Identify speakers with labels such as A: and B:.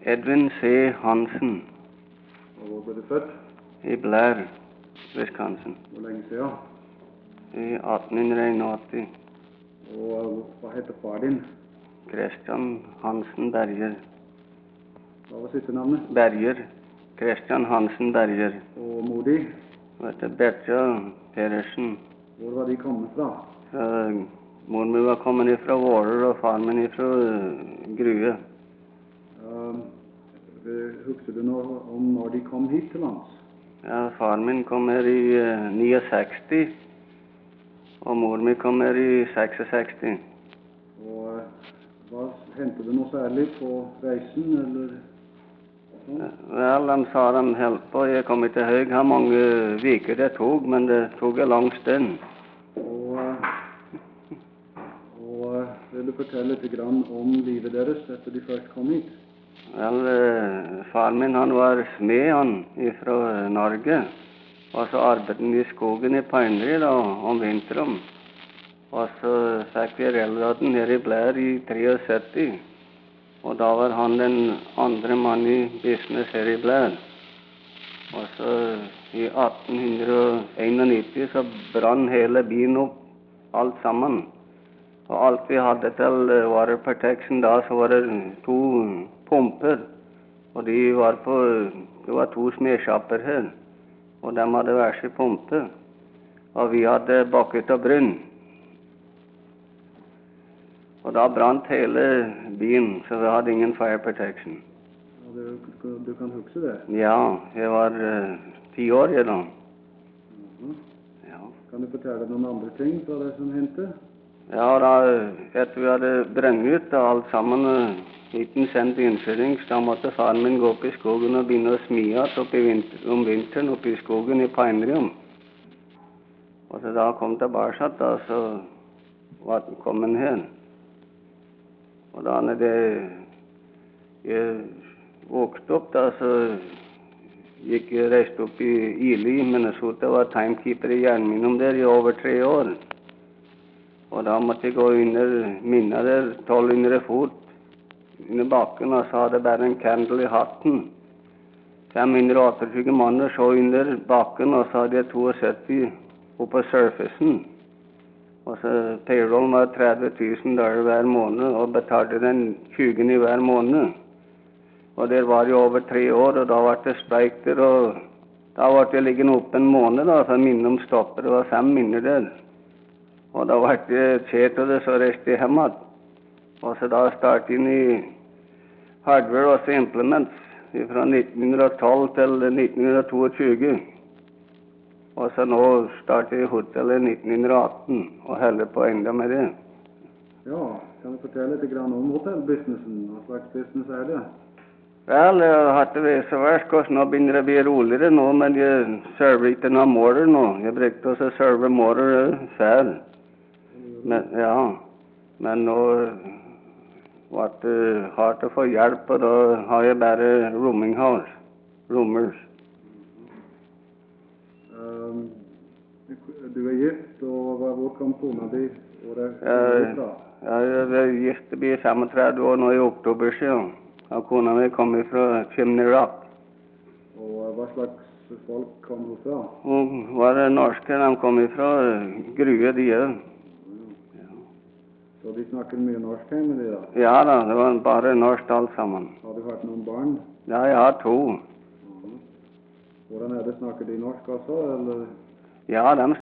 A: Edvin C. Hansen.
B: Og hvor ble du født?
A: I Blair, Wisconsin.
B: Hvor lenge siden?
A: I 1881.
B: Og hva heter far din?
A: Christian Hansen Berger.
B: Hva var siste navnet?
A: Berger. Christian Hansen Berger.
B: Og mor di?
A: Bertja Pedersen.
B: Hvor var de kommet fra?
A: Mor mi var kommet ifra Våler, og far min ifra Grue.
B: Husker du noe om når de kom hit til lands?
A: Ja, far min kom her i 69, og mor mi kom her i 66.
B: Og hendte det noe særlig på reisen, eller?
A: Vel, de sa de holdt på. Jeg kom ikke høy hvor mange viker det tog, men det tog en lang stund.
B: Og vil du fortelle litt grann om livet deres etter de først kom hit?
A: Vel, far min han var smed han fra Norge, og så arbeidet han i skogen i Peinri da, om vinteren. Og så fikk vi relraden her i Blair i 73, og da var han den andre mann i business her i Blair. Og så i 1891 så brann hele byen opp, alt sammen. Og alt vi hadde til water protection da, så var det 2 pumper, og det var 2 smedskapper her, og de hadde hver sin pumpe, og vi hadde bakket og brunn. Og da brant hele byen, så vi hadde ingen fire protection.
B: Ja, du kan huske det?
A: Ja, jeg var 10 år da. Ja.
B: Kan du fortelle noen andre ting fra det som hendte?
A: Ja, da, etter vi hadde brent ut alt sammen, uten sendt innføring, så måtte faren min gå opp i skogen og begynne å smie om vinteren oppe i skogen i Peinrium. Og så da kom tilbake, da, så kom han her. Og da når jeg våkte opp, da, så jeg reiste opp i Ili, men jeg så det var timekeeper i jernminum der i over 3 år. Og da måtte jeg gå under minnet der, 1200 fot under bakken, og så hadde jeg bare en candle i hatten. 528 manner så under bakken, og så hadde jeg 72 oppe på surfacen. Og så payrollen var $30,000 hver måned, og betalte den 20 i hver måned. Og der var jeg over 3 år, og da ble det streik der, og da ble jeg liggende oppe en måned, da, for minnem stoppet. Det var 5 minner der. Og da ble det kjert, og det så reiste jeg hjemme. Og så da startet jeg inn i hardware og implements fra 1912 til 1922. Og så nå startet jeg hotellet i 1918 og holder på enda med det.
B: Ja, kan du fortelle litt grann om hotellbusinessen? Hva slags business er det?
A: Vel, jeg har hatt det ved så verst, og nå begynner det å bli roligere nå, men jeg server ikke noe mortar nå. Jeg brukte også server mortar før. Men nå ble det hardt å få hjelp, og da har jeg bare rooming house, roomers.
B: Du er gift, og hvor kom kona di?
A: Jeg er gift og blir 35 år nå i oktober siden, og kona mi kom fra Chimney Rock.
B: Og hva slags folk kom hun fra?
A: Hun var norske, de kom fra Grue, de òg.
B: Så de snakker mye norsk hjemme de da?
A: Ja da, det var bare norsk alt sammen.
B: Har du hatt noen barn?
A: Ja, jeg har 2.
B: Hvordan er det? Snakker de norsk også, eller?
A: Ja, de